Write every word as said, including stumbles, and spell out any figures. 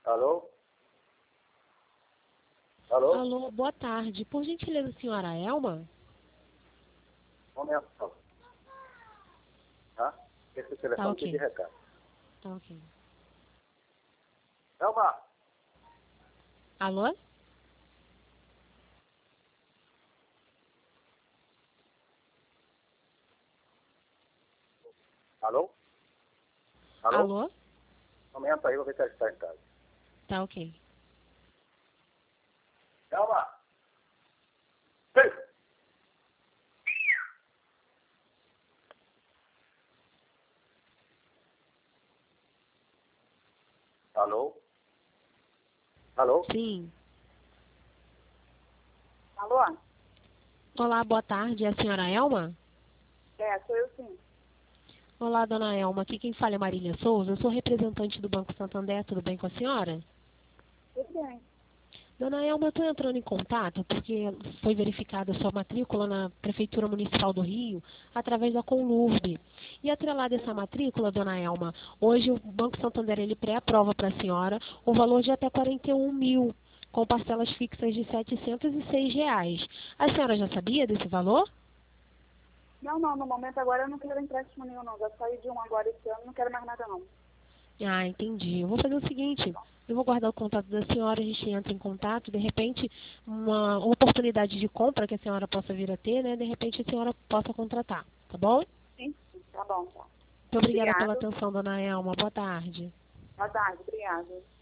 Alô? Alô? Alô, boa tarde. Por gentileza, senhora Elma? Um momento, por favor. Tá? Esse telefone Tá ok. de recado. Tá ok. Elma! Alô? Alô? Alô? Alô? Um momento aí, vou ver se ela está em casa. Tá ok. Elma! Ei! Alô? Alô? Sim. Alô? Olá, boa tarde. É a senhora Elma? É, sou eu sim. Olá, dona Elma. Aqui quem fala é Marília Souza. Eu sou representante do Banco Santander. Tudo bem com a senhora? Tudo bem. Dona Elma, eu estou entrando em contato porque foi verificada a sua matrícula na Prefeitura Municipal do Rio através da Conlurb. E atrelada a essa matrícula, dona Elma, hoje o Banco Santander ele pré-aprova para a senhora o valor de até quarenta e um mil, com parcelas fixas de setecentos e seis reais. A senhora já sabia desse valor? Não, não, no momento agora eu não quero empréstimo nenhum, não. Já saí de um agora esse ano, não quero mais nada, não. Ah, entendi. Eu vou fazer o seguinte, eu vou guardar o contato da senhora, a gente entra em contato, de repente, uma oportunidade de compra que a senhora possa vir a ter, né? De repente a senhora possa contratar, tá bom? Sim, sim, tá bom, tá. Muito obrigada pela Obrigado. atenção, dona Elma. Boa tarde. Boa tarde, obrigada.